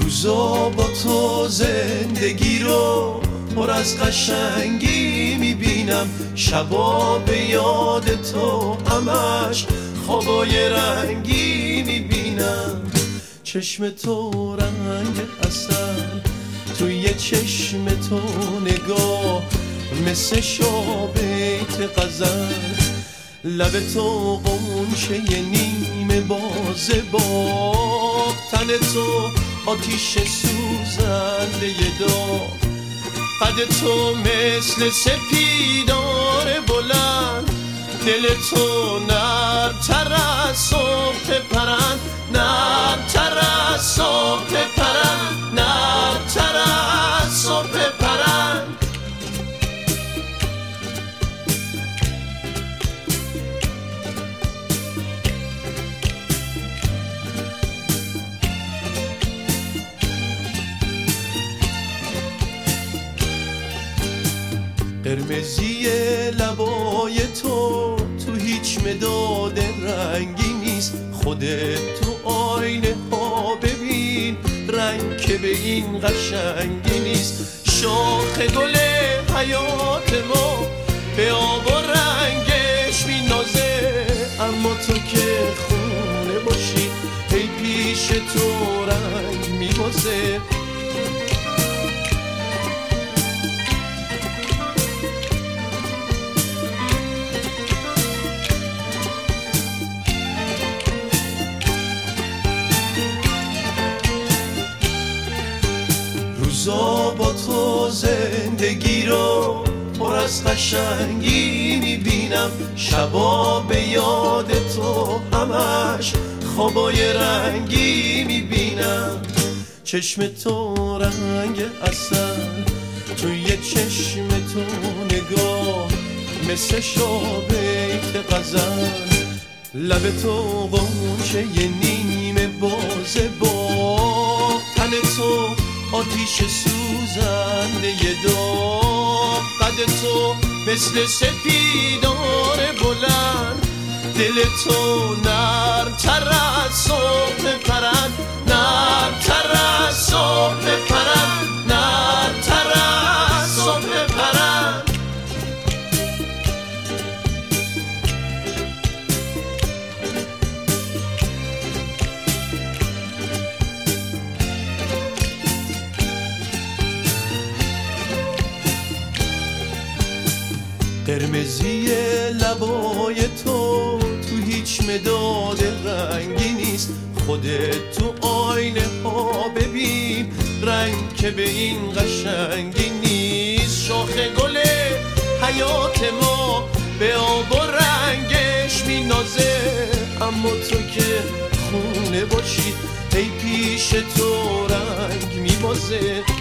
روزا با تو زندگی رو پر از قشنگی میبینم، شبا به یاد تو همش خوابای رنگی میبینم. چشم تو رنگ عسل، توی چشم تو نگاه مثل شابیت غزل، لب تو قنچه نیمه باز باغ، تن تو آتیش سوزنده داغ، قد تو مثل سپیدار بلند، دل تو نرم‌تر از صبح پرند، نرم‌تر از صبح پرند، نرم‌تر از صبح پرند. قرمزی لبای تو هیچ مداد رنگی نیست، خودت تو آینه ها ببین رنگ که به این قشنگی نیست. شاخ گل حیات ما به آب و رنگش مینازه، اما تو که خونه باشی ای پیش تو رنگ میبازه. روزا با تو زندگی رو پر از قشنگی میبینم، شبا به یاد تو همش خوابای رنگی میبینم. چشم تو رنگ عسل، توی چشم تو نگاه مثل شابیت غزل، لب تو قنچه نیمه باز باغ، تن تو آتیش سوزنده داغ، قد تو مثل سپیدار بلند، دل تو نرم‌تر از صبح پرند، نرم‌تر از صبح پرند، نرم‌تر از صبح پرند. قرمزی لبای تو هیچ مداد رنگی نیست، خودت تو آینه ها ببین رنگ که به این قشنگی نیست. شاخ گل حیات ما به آب و رنگش مینازه، اما تو که خونه باشی ای پیش تو رنگ میبازه.